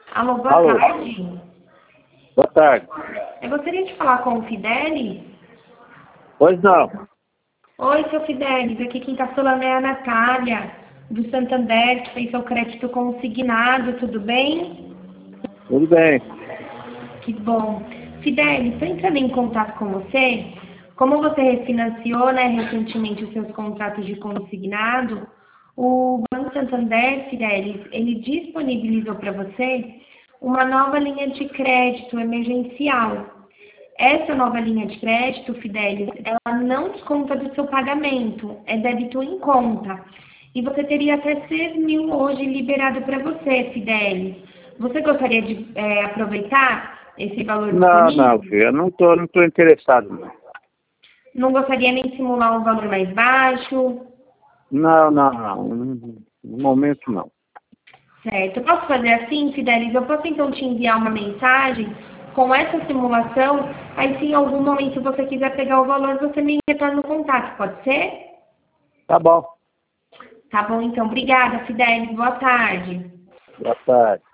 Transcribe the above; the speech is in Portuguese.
Alô, boa Alô. tarde. Boa tarde. Eu gostaria de falar com o Fidelis. Pois não. Oi, seu Fidelis. Aqui quem está falando é a Natália, do Santander, que fez seu crédito consignado. Tudo bem? Tudo bem. Que bom. Fidelis, estou entrando em contato com você. Como você refinanciou, né, recentemente os seus contratos de consignado, o Banco Santander, Fidelis, ele disponibilizou para você uma nova linha de crédito emergencial. Essa nova linha de crédito, Fidelis, ela não desconta do seu pagamento, é débito em conta. E você teria até 6.000 hoje liberado para você, Fidelis. Você gostaria de aproveitar esse valor Não, disponível? filho, eu não tô interessado, não. Não gostaria nem de simular um valor mais baixo? Não. No momento, não. Certo. Eu posso fazer assim, Fidelis? Eu posso então te enviar uma mensagem com essa simulação? Aí, se em algum momento você quiser pegar o valor, você me retorna o contato, pode ser? Tá bom. Tá bom, então. Obrigada, Fidelis. Boa tarde. Boa tarde.